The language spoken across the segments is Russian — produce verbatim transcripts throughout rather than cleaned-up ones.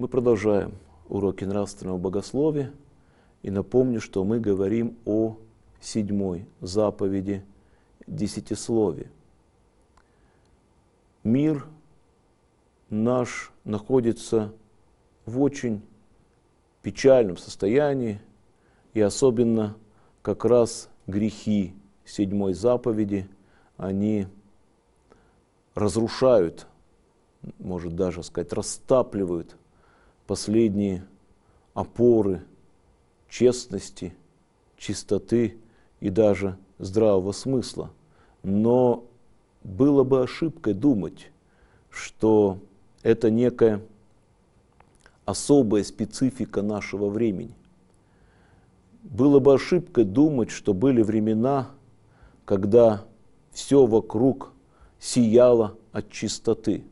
продолжаем уроки нравственного богословия. И напомню, что мы говорим о седьмой заповеди десятисловия. Мир наш находится в очень печальном состоянии, и особенно как раз грехи седьмой заповеди, они разрушают, может даже сказать, растапливают последние опоры честности, чистоты и даже здравого смысла. Но было бы ошибкой думать, что это некая особая специфика нашего времени. Было бы ошибкой думать, что были времена, когда все вокруг сияло от чистоты.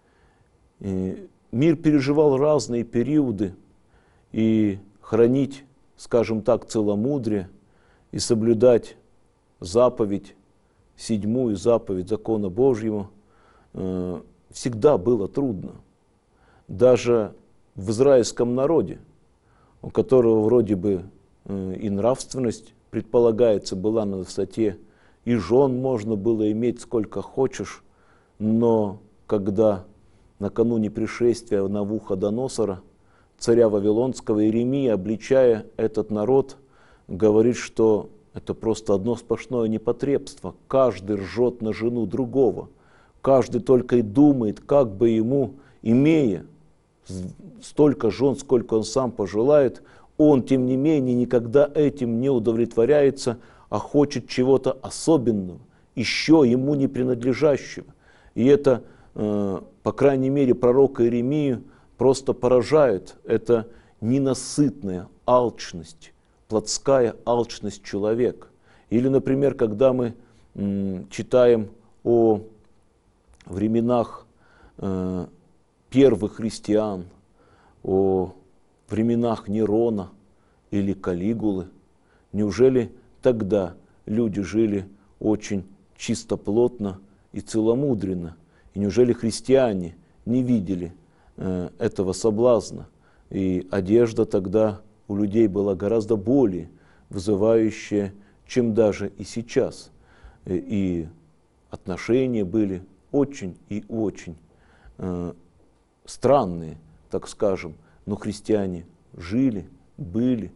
И мир переживал разные периоды, и хранить, скажем так, целомудрие и соблюдать заповедь, седьмую заповедь закона Божьего, э, всегда было трудно. Даже в израильском народе, у которого вроде бы э, и нравственность, предполагается, была на высоте, и жен можно было иметь сколько хочешь, но когда накануне пришествия Навуходоносора, царя Вавилонского, Иеремия, обличая этот народ, говорит, что это просто одно сплошное непотребство. Каждый ржет на жену другого. Каждый только и думает, как бы ему, имея столько жен, сколько он сам пожелает, он, тем не менее, никогда этим не удовлетворяется, а хочет чего-то особенного, еще ему не принадлежащего. И это, э, по крайней мере, пророка Иеремию просто поражает. Это ненасытная алчность, плотская алчность человека. Или, например, когда мы м, читаем о временах э, первых христиан, о временах Нерона или Калигулы, неужели тогда люди жили очень чистоплотно и целомудренно? И неужели христиане не видели э, этого соблазна? И одежда тогда у людей была гораздо более вызывающая, чем даже и сейчас. И отношения были очень и очень э, странные, так скажем, но христиане жили, были,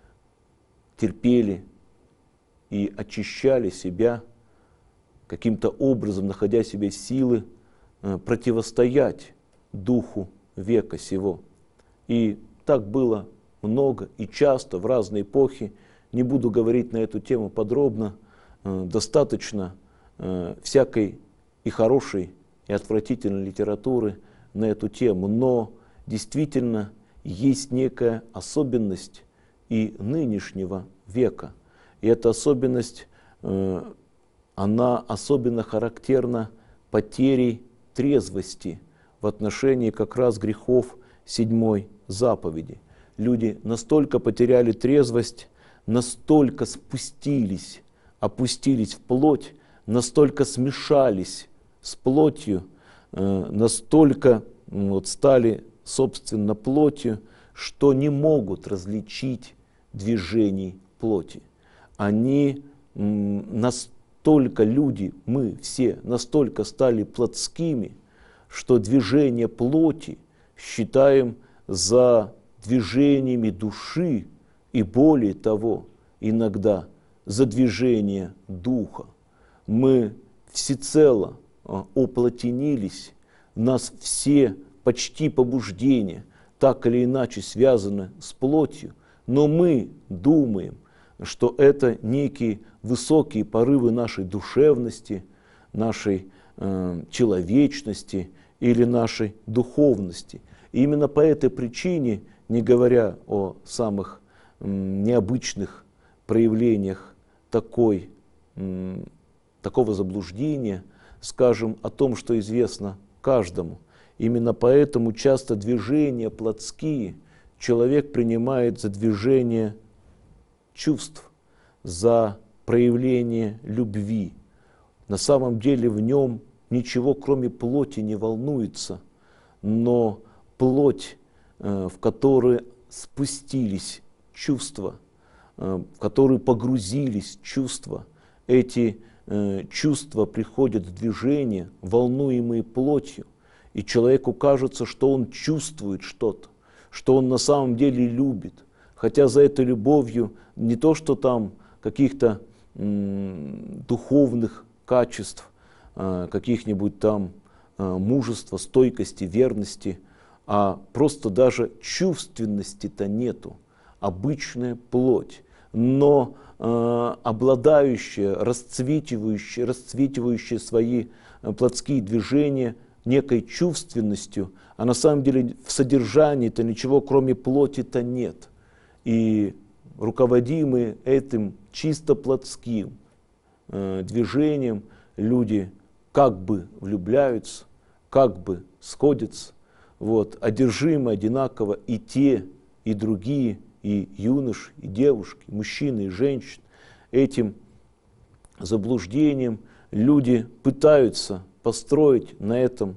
терпели и очищали себя каким-то образом, находя в себе силы э, противостоять духу века сего. И так было много и часто в разные эпохи. Не буду говорить на эту тему подробно. Э, достаточно э, всякой и хорошей, и отвратительной литературы на эту тему. Но действительно есть некая особенность и нынешнего века. И эта особенность, э, она особенно характерна потерей трезвости в отношении как раз грехов седьмой заповеди. Люди настолько потеряли трезвость, настолько спустились, опустились в плоть, настолько смешались с плотью, э, настолько вот, стали собственно плотью, что не могут различить движений плоти. Они м, настолько, люди, мы все, настолько стали плотскими, что движение плоти считаем за движениями души и, более того, иногда за движение духа. Мы всецело оплотенились, нас все почти побуждения так или иначе связаны с плотью, но мы думаем, что это некие высокие порывы нашей душевности, нашей э, человечности или нашей духовности. И именно по этой причине, не говоря о самых м, необычных проявлениях такой, м, такого заблуждения, скажем о том, что известно каждому. Именно поэтому часто движения плотские человек принимает за движение чувств, за проявление любви. На самом деле в нем ничего, кроме плоти, не волнуется, но плоть в которые спустились чувства, в которые погрузились чувства. Эти чувства приходят в движение, волнуемые плотью, и человеку кажется, что он чувствует что-то, что он на самом деле любит, хотя за этой любовью не то, что там каких-то духовных качеств, каких-нибудь там мужества, стойкости, верности, а просто даже чувственности-то нету, обычная плоть, но э, обладающая, расцветивающая, расцветивающая свои плотские движения некой чувственностью, а на самом деле в содержании-то ничего кроме плоти-то нет. И руководимые этим чисто плотским э, движением люди как бы влюбляются, как бы сходятся, вот, одержимы одинаково и те, и другие, и юноши, и девушки, и мужчины, и женщины. Этим заблуждением люди пытаются построить на этом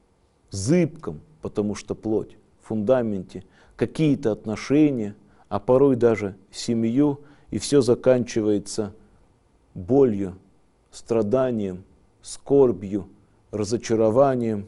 зыбком, потому что плоть, фундаменте, какие-то отношения, а порой даже семью, и все заканчивается болью, страданием, скорбью, разочарованием.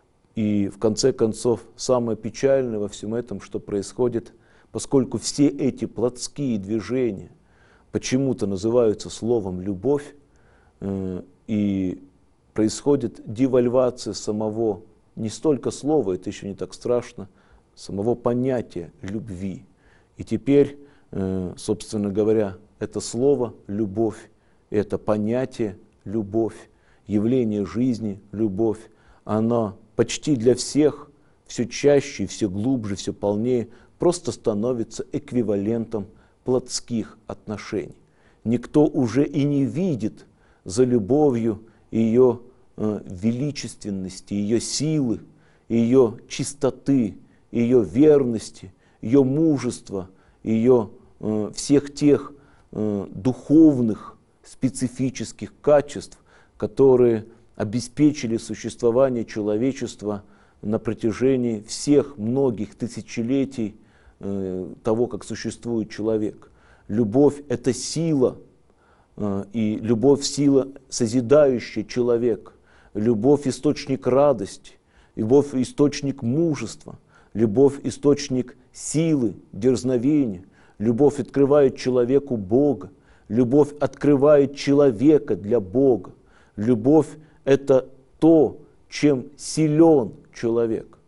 И в конце концов, самое печальное во всем этом, что происходит, поскольку все эти плотские движения почему-то называются словом «любовь», э, и происходит девальвация самого, не столько слова, это еще не так страшно, самого понятия любви. И теперь, э, собственно говоря, это слово «любовь», это понятие «любовь», явление жизни «любовь», оно почти для всех все чаще, все глубже, все полнее просто становится эквивалентом плотских отношений. Никто уже и не видит за любовью ее э, величественности, ее силы, ее чистоты, ее верности, ее мужества, ее э, всех тех э, духовных специфических качеств, которые обеспечили существование человечества на протяжении всех многих тысячелетий э, того, как существует человек. Любовь – это сила, э, и любовь – сила, созидающая человека. Любовь – источник радости, любовь – источник мужества, любовь – источник силы, дерзновения. Любовь открывает человеку Бога, любовь открывает человека для Бога. Любовь – это то, чем силен человек.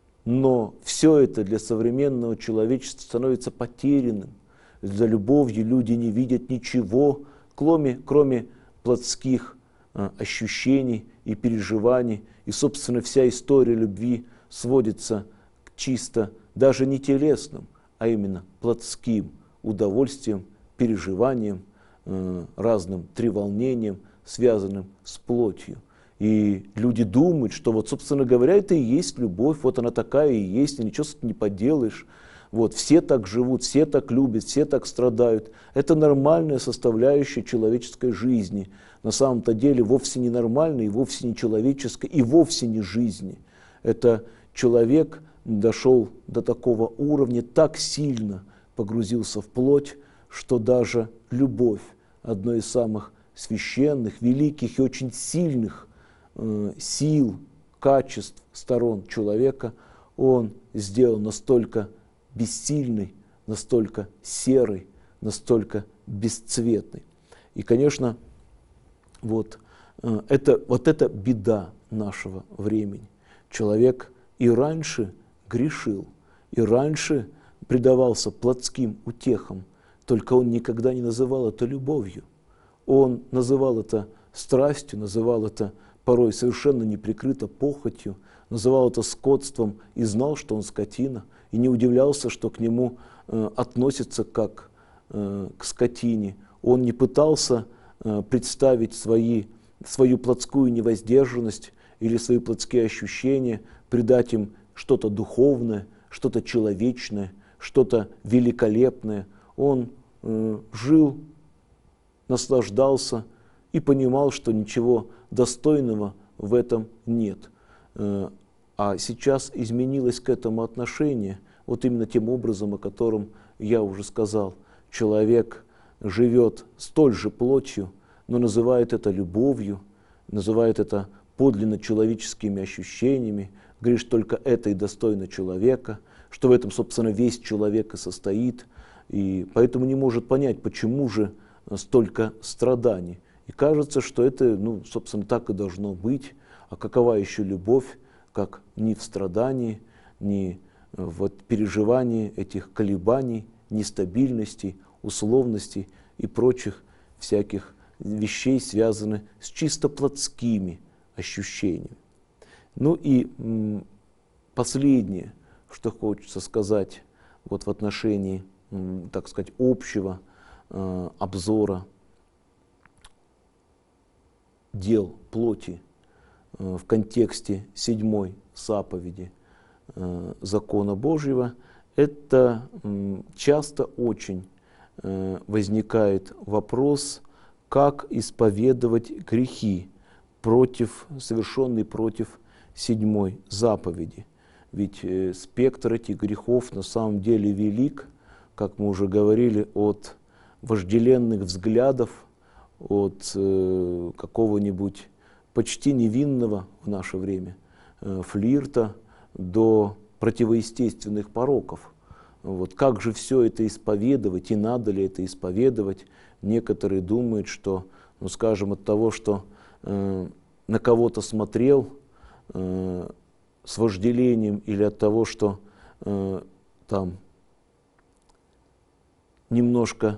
Но все это для современного человечества становится потерянным. За любовью люди не видят ничего, кроме, кроме плотских а, ощущений и переживаний. И, собственно, вся история любви сводится к чисто даже не телесным, а именно плотским удовольствием, переживанием, э, разным треволнением, связанным с плотью. И люди думают, что вот, собственно говоря, это и есть любовь, вот она такая и есть, и ничего с этим не поделаешь. Вот, все так живут, все так любят, все так страдают. Это нормальная составляющая человеческой жизни. На самом-то деле вовсе не нормальной, вовсе не человеческой, и вовсе не жизни. Это человек дошел до такого уровня, так сильно погрузился в плоть, что даже любовь, одно из самых священных, великих и очень сильных э, сил, качеств, сторон человека, он сделал настолько бессильной, настолько серой, настолько бесцветной. И, конечно, вот, э, это, вот это беда нашего времени. Человек и раньше грешил, и раньше предавался плотским утехам, только он никогда не называл это любовью. Он называл это страстью, называл это порой совершенно неприкрыто похотью, называл это скотством и знал, что он скотина, и не удивлялся, что к нему э, относятся как э, к скотине. Он не пытался э, представить свои, свою плотскую невоздержанность или свои плотские ощущения, придать им что-то духовное, что-то человечное, что-то великолепное. Он э, жил, наслаждался и понимал, что ничего достойного в этом нет. Э, а сейчас изменилось к этому отношение. вот именно тем образом, о котором я уже сказал. Человек живет столь же плотью, но называет это любовью, называет это подлинно человеческими ощущениями, говорит, что только это и достойно человека, что в этом, собственно, весь человек и состоит, и поэтому не может понять, почему же столько страданий. И кажется, что это, ну, собственно, так и должно быть. А какова еще любовь, как ни в страдании, ни в переживании этих колебаний, нестабильностей, условностей и прочих всяких вещей, связанных с чисто плотскими ощущениями. Ну и м, последнее, что хочется сказать вот в отношении, м, так сказать, общего э, обзора дел плоти э, в контексте седьмой заповеди э, закона Божьего, это м, часто очень э, возникает вопрос, как исповедовать грехи, против, совершенные против седьмой заповеди. Ведь э, спектр этих грехов на самом деле велик, как мы уже говорили, от вожделенных взглядов, от э, какого-нибудь почти невинного в наше время э, флирта до противоестественных пороков. Вот как же все это исповедовать, и надо ли это исповедовать? Некоторые думают, что, ну скажем, от того, что э, на кого-то смотрел э, с вожделением, или от того, что э, там немножко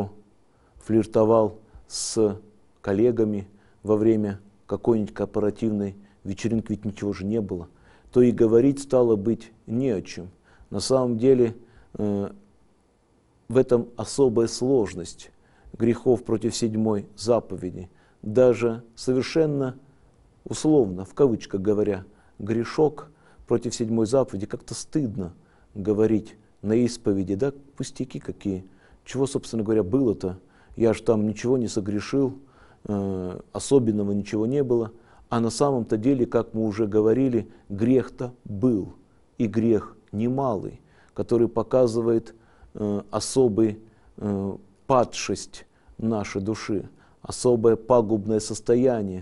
пофлиртовал с коллегами во время какой-нибудь корпоративной вечеринки, ведь ничего же не было, то и говорить стало быть не о чем. На самом деле э, в этом особая сложность грехов против седьмой заповеди. Даже совершенно условно, в кавычках говоря, грешок против седьмой заповеди как-то стыдно говорить на исповеди, да, пустяки какие. Чего, собственно говоря, было-то? Я же там ничего не согрешил, э, особенного ничего не было. А на самом-то деле, как мы уже говорили, грех-то был. И грех немалый, который показывает э, особый э, падшесть нашей души, особое пагубное состояние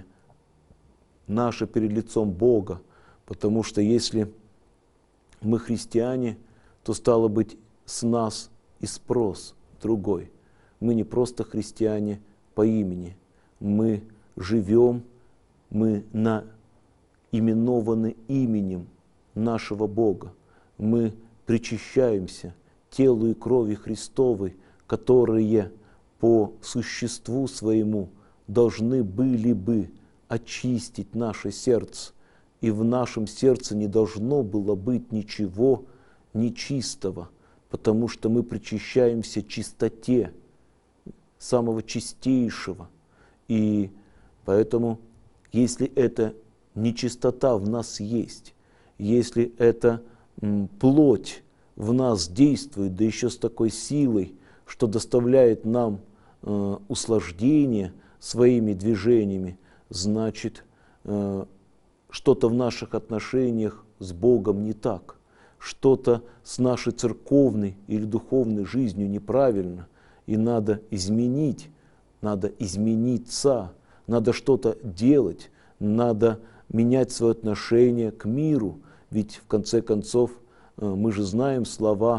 наше перед лицом Бога. Потому что если мы христиане, то стало быть с нас и спрос другой. Мы не просто христиане по имени, мы живем, мы наименованы именем нашего Бога. Мы причащаемся телу и крови Христовой, которые по существу своему должны были бы очистить наше сердце. И в нашем сердце не должно было быть ничего нечистого, потому что мы причащаемся чистоте самого чистейшего. И поэтому, если эта нечистота в нас есть, если эта м, плоть в нас действует, да еще с такой силой, что доставляет нам э, услаждение своими движениями, значит, э, что-то в наших отношениях с Богом не так, что-то с нашей церковной или духовной жизнью неправильно, и надо изменить, надо измениться, надо что-то делать, надо менять свое отношение к миру, ведь в конце концов мы же знаем слова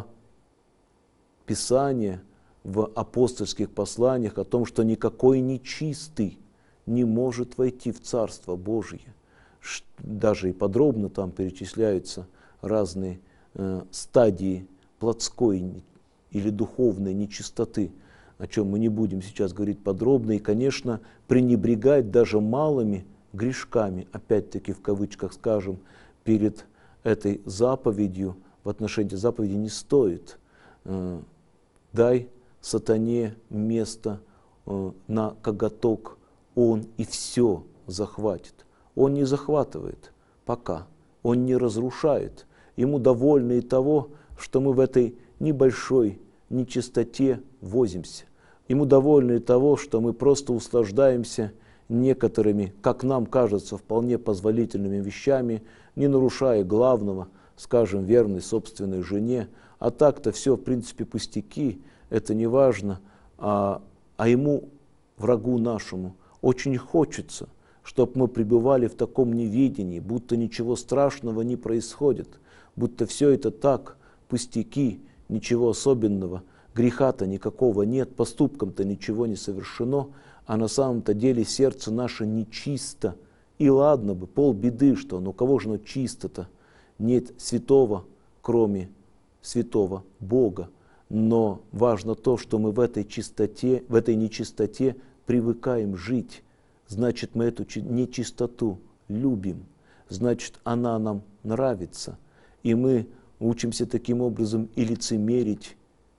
Писания в апостольских посланиях о том, что никакой нечистый не может войти в Царство Божие. Даже и подробно там перечисляются разные э, стадии плотской или духовной нечистоты, о чем мы не будем сейчас говорить подробно. И, конечно, пренебрегать даже малыми грешками, опять-таки в кавычках скажем, перед этой заповедью, в отношении заповеди не стоит. Э, дай сатане место э, на коготок, он и все захватит. Он не захватывает пока, он не разрушает. Ему довольно и того, что мы в этой небольшой нечистоте возимся. Ему довольно и того, что мы просто услаждаемся некоторыми, как нам кажется, вполне позволительными вещами, не нарушая главного, скажем верность собственной жене, а так-то все, в принципе, пустяки, это не важно, а, а ему, врагу нашему, очень хочется, чтобы мы пребывали в таком неведении, будто ничего страшного не происходит, будто все это так, пустяки, ничего особенного, греха-то никакого нет, поступком-то ничего не совершено, а на самом-то деле сердце наше нечисто. И ладно бы, полбеды, что, но кого же оно чисто-то? Нет святого, кроме святого Бога. Но важно то, что мы в этой чистоте, в этой нечистоте привыкаем жить. Значит, мы эту нечистоту любим. Значит, она нам нравится. И мы учимся таким образом и лицемерить,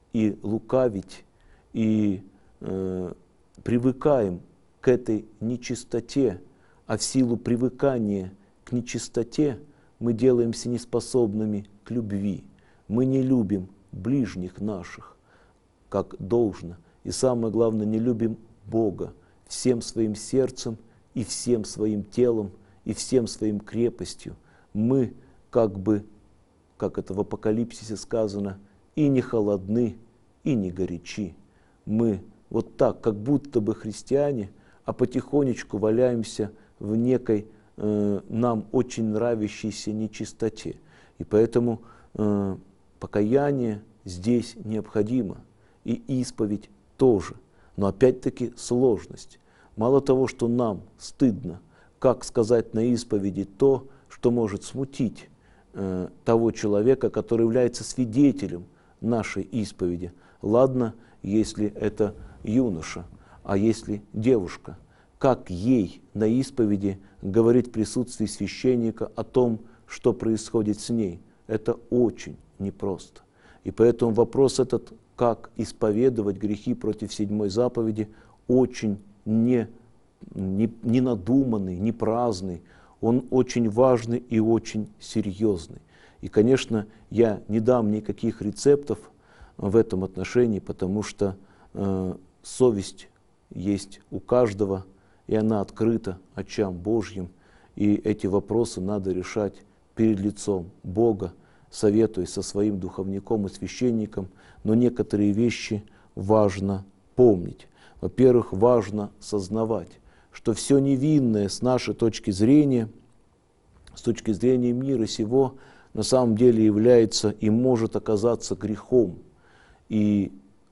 и лукавить, и э, привыкаем к этой нечистоте. А в силу привыкания к нечистоте мы делаемся неспособными к любви. Мы не любим ближних наших, как должно. И самое главное, не любим Бога всем своим сердцем и всем своим телом и всем своим крепостью. Мы как бы, как это в Апокалипсисе сказано, и не холодны, и не горячи. Мы вот так, как будто бы христиане, а потихонечку валяемся в некой э, нам очень нравящейся нечистоте. И поэтому э, покаяние здесь необходимо, и исповедь тоже. Но опять-таки сложность. Мало того, что нам стыдно, как сказать на исповеди то, что может смутить э, того человека, который является свидетелем нашей исповеди. Ладно, если это юноша, а если девушка, как ей на исповеди говорить в присутствии священника о том, что происходит с ней? Это очень непросто. И поэтому вопрос этот, как исповедовать грехи против седьмой заповеди, очень не, не, не надуманный, не праздный, он очень важный и очень серьезный. И, конечно, я не дам никаких рецептов в этом отношении, потому что э, совесть есть у каждого, и она открыта очам Божьим, и эти вопросы надо решать перед лицом Бога, советуясь со своим духовником и священником, но некоторые вещи важно помнить. Во-первых, важно сознавать, что все невинное с нашей точки зрения, с точки зрения мира сего, на самом деле является и может оказаться грехом. И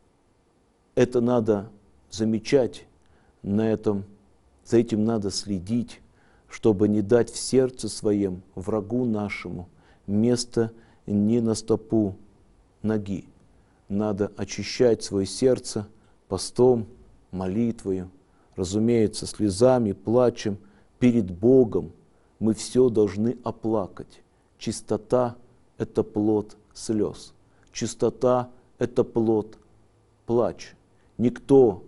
это надо замечать, на этом, за этим надо следить, чтобы не дать в сердце своем врагу нашему место ни на стопу ноги. Надо очищать свое сердце постом, молитвою, разумеется, слезами, плачем перед Богом. Мы все должны оплакать. Чистота – это плод слез. Чистота – это плод плача. Никто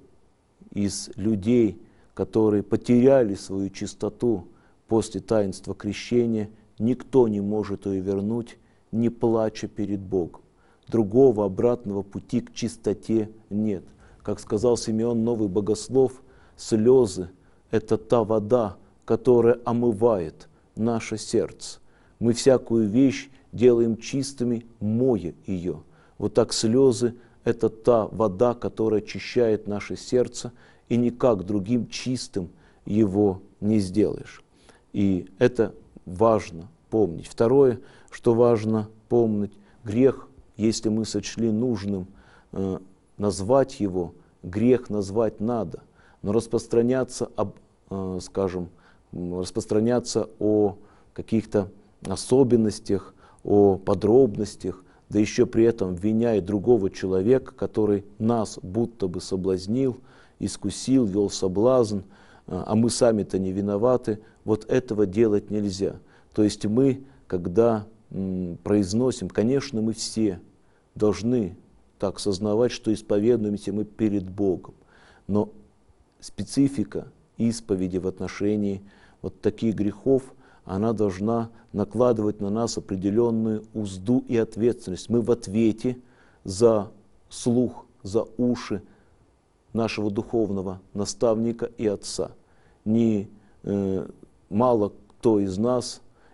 из людей, которые потеряли свою чистоту после таинства крещения, никто не может ее вернуть, не плача перед Богом. Другого обратного пути к чистоте нет. Как сказал Симеон Новый Богослов, слезы – это та вода, которая омывает наше сердце. Мы всякую вещь делаем чистыми, моя ее. Вот так слезы – это та вода, которая очищает наше сердце, и никак другим чистым его не сделаешь. И это важно помнить. Второе, что важно помнить, грех, если мы сочли нужным э, назвать его, грех назвать надо, но распространяться об, э, скажем, распространяться о каких-то особенностях, о подробностях, да еще при этом обвиняя другого человека, который нас будто бы соблазнил, искусил, вел соблазн, а мы сами-то не виноваты, вот этого делать нельзя. То есть мы, когда м, произносим, конечно, мы все должны так сознавать, что исповедуемся мы перед Богом, но специфика исповеди в отношении вот таких грехов, она должна накладывать на нас определенную узду и ответственность. Мы в ответе за слух, за уши нашего духовного наставника и отца. Не, э, мало кто из нас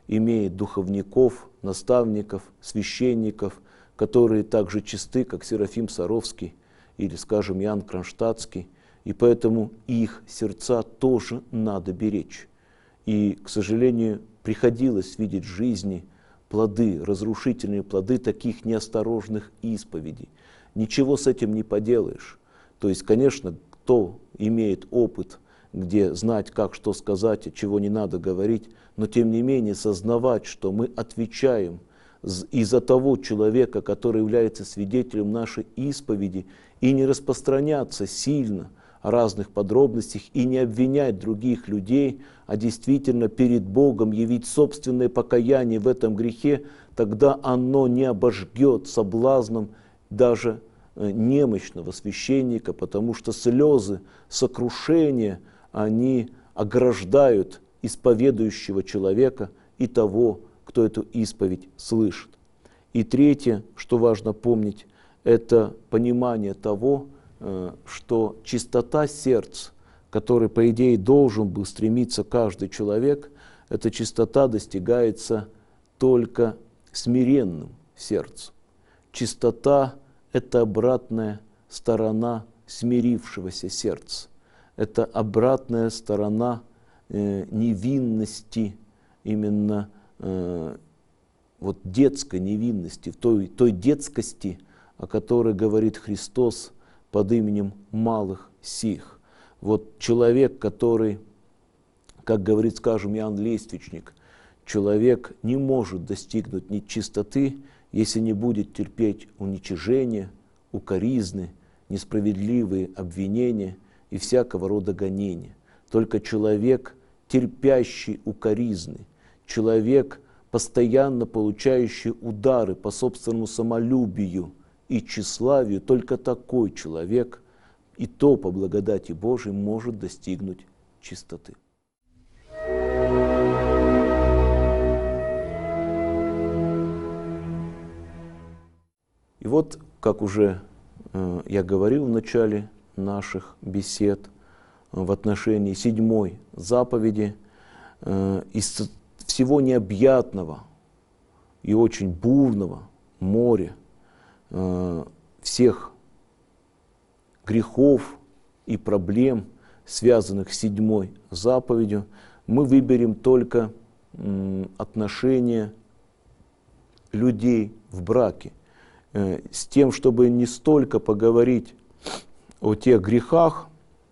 имеет духовников, наставников, священников, которые так же чисты, как Серафим Саровский или, скажем, Иоанн Кронштадтский, и поэтому их сердца тоже надо беречь. И, к сожалению, приходилось видеть в жизни плоды, разрушительные плоды таких неосторожных исповедей. Ничего с этим не поделаешь. То есть, конечно, кто имеет опыт, где знать, как что сказать, чего не надо говорить, но тем не менее сознавать, что мы отвечаем из-за того человека, который является свидетелем нашей исповеди, и не распространяться сильно о разных подробностях и не обвинять других людей, а действительно перед Богом явить собственное покаяние в этом грехе, тогда оно не обожгет соблазном даже немощного священника, потому что слезы сокрушения, они ограждают исповедующего человека и того, кто эту исповедь слышит. И третье, что важно помнить, это понимание того, что чистота сердца, которой, по идее, должен был стремиться каждый человек, эта чистота достигается только смиренным сердцем. Чистота – это обратная сторона смирившегося сердца. Это обратная сторона э, невинности, именно э, вот детской невинности, той, той детскости, о которой говорит Христос под именем малых сих. Вот человек, который, как говорит, скажем, Иоанн Лествичник, человек не может достигнуть ни чистоты, если не будет терпеть уничижения, укоризны, несправедливые обвинения и всякого рода гонения. Только человек, терпящий укоризны, человек, постоянно получающий удары по собственному самолюбию и тщеславию, только такой человек, и то по благодати Божией, может достигнуть чистоты. И вот, как уже э, я говорил в начале наших бесед, э, в отношении седьмой заповеди, э, из всего необъятного и очень бурного моря э, всех грехов и проблем, связанных с седьмой заповедью, мы выберем только э, отношения людей в браке, э, с тем, чтобы не столько поговорить о тех грехах,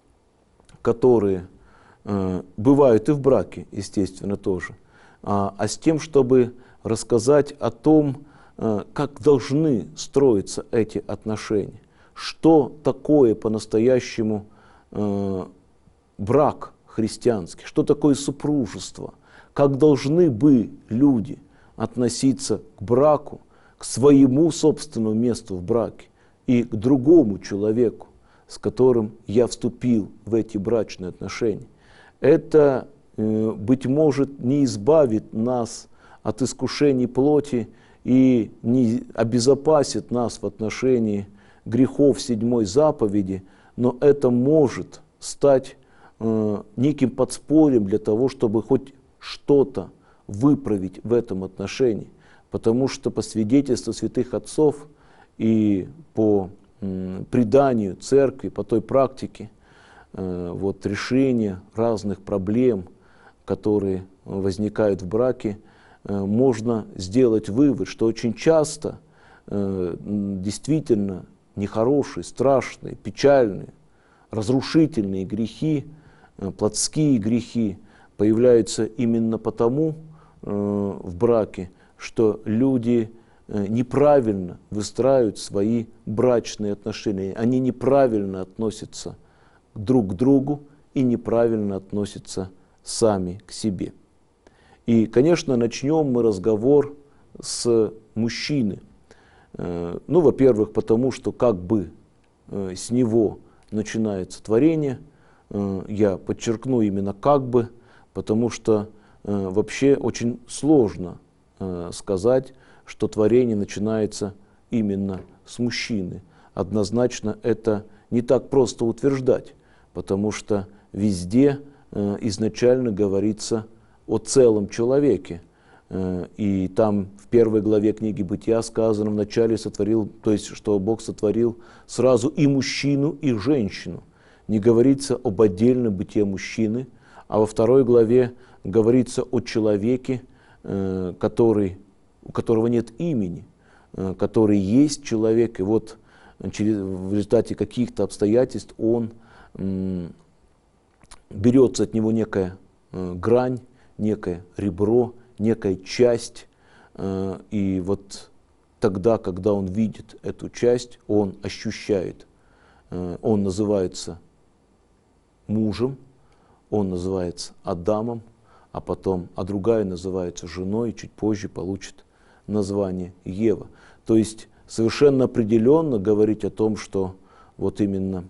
которые э, бывают и в браке, естественно, тоже, а, а с тем, чтобы рассказать о том, э, как должны строиться эти отношения, что такое по-настоящему э, брак христианский, что такое супружество, как должны бы люди относиться к браку, к своему собственному месту в браке и к другому человеку, с которым я вступил в эти брачные отношения. Это, э, быть может, не избавит нас от искушений плоти и не обезопасит нас в отношении грехов седьмой заповеди, но это может стать э, неким подспорьем для того, чтобы хоть что-то выправить в этом отношении. Потому что по свидетельству святых отцов и по м, преданию церкви, по той практике, э, вот, решения разных проблем, которые возникают в браке, э, можно сделать вывод, что очень часто э, действительно нехорошие, страшные, печальные, разрушительные грехи, э, плотские грехи появляются именно потому э, в браке, что люди э, неправильно выстраивают свои брачные отношения. Они неправильно относятся друг к другу и неправильно относятся сами к себе. И, конечно, начнем мы разговор с мужчины. Э, ну, во-первых, потому что как бы э, с него начинается творение. Э, я подчеркну именно как бы, потому что э, вообще очень сложно сказать, что творение начинается именно с мужчины. Однозначно это не так просто утверждать, потому что везде изначально говорится о целом человеке. И там в первой главе книги Бытия сказано, вначале сотворил, то есть, что Бог сотворил сразу и мужчину, и женщину. Не говорится об отдельном бытие мужчины, а во второй главе говорится о человеке, который, у которого нет имени, который есть человек, и вот через, в результате каких-то обстоятельств он берется от него некая грань, некое ребро, некая часть, и вот тогда, когда он видит эту часть, он ощущает, он называется мужем, он называется Адамом, а потом, а другая называется женой, и чуть позже получит название Ева. То есть совершенно определенно говорить о том, что вот именно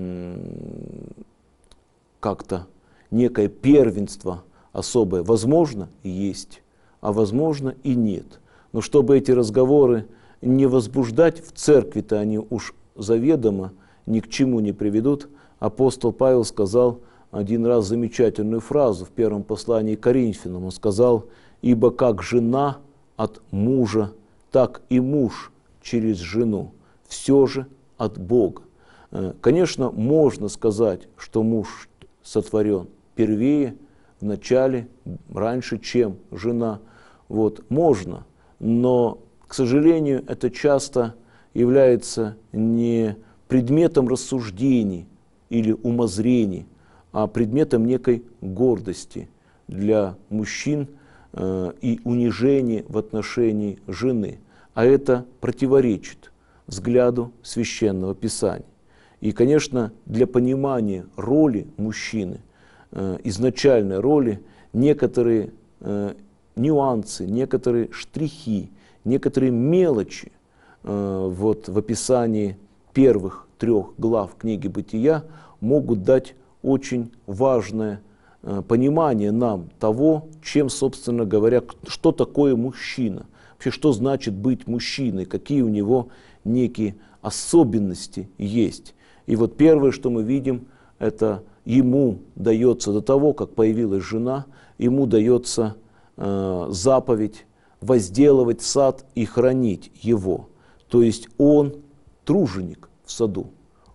как-то некое первенство особое возможно и есть, а возможно и нет. Но чтобы эти разговоры не возбуждать, в церкви-то они уж заведомо ни к чему не приведут. Апостол Павел сказал один раз замечательную фразу в первом послании к Коринфянам. Он сказал: «Ибо как жена от мужа, так и муж через жену, все же от Бога». Конечно, можно сказать, что муж сотворен первее, в начале, раньше, чем жена. Вот, можно, но, к сожалению, это часто является не предметом рассуждений или умозрений, а предметом некой гордости для мужчин э, и унижения в отношении жены. А это противоречит взгляду Священного Писания. И, конечно, для понимания роли мужчины, э, изначальной роли, некоторые э, нюансы, некоторые штрихи, некоторые мелочи э, вот в описании первых трех глав книги Бытия могут дать очень важное э, понимание нам того, чем, собственно говоря, что такое мужчина, вообще что значит быть мужчиной, какие у него некие особенности есть. И вот первое, что мы видим, это ему дается до того, как появилась жена, ему дается э, заповедь возделывать сад и хранить его. То есть он труженик в саду,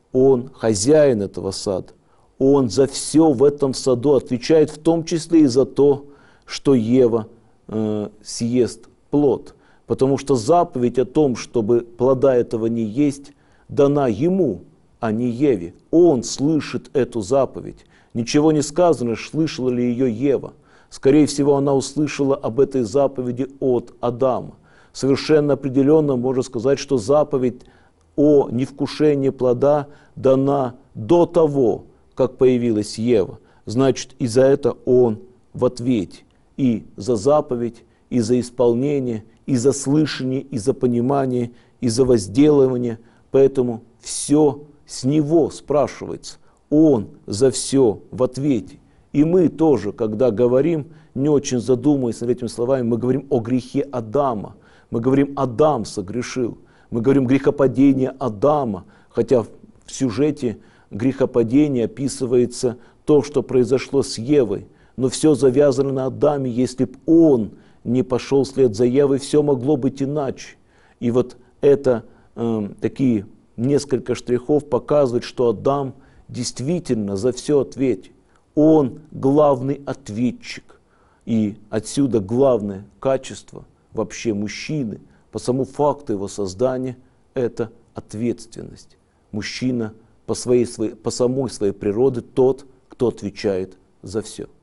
он хозяин этого сада, он за все в этом саду отвечает, в том числе и за то, что Ева э, съест плод. Потому что заповедь о том, чтобы плода этого не есть, дана ему, а не Еве. Он слышит эту заповедь. Ничего не сказано, слышала ли ее Ева. Скорее всего, она услышала об этой заповеди от Адама. Совершенно определенно можно сказать, что заповедь о невкушении плода дана до того, как появилась Ева. Значит, и за это он в ответе. И за заповедь, и за исполнение, и за слышание, и за понимание, и за возделывание. Поэтому все с него спрашивается. Он за все в ответе. И мы тоже, когда говорим, не очень задумываясь над этими словами, мы говорим о грехе Адама. Мы говорим, Адам согрешил. Мы говорим грехопадение Адама. Хотя в сюжете грехопадения описывается то, что произошло с Евой. Но все завязано на Адаме. Если бы он не пошел вслед за Евой, все могло быть иначе. И вот это э, такие несколько штрихов показывают, что Адам действительно за все ответит. Он главный ответчик. И отсюда главное качество вообще мужчины, по самому факту его создания, это ответственность. Мужчина по, своей, по самой своей природе тот, кто отвечает за все.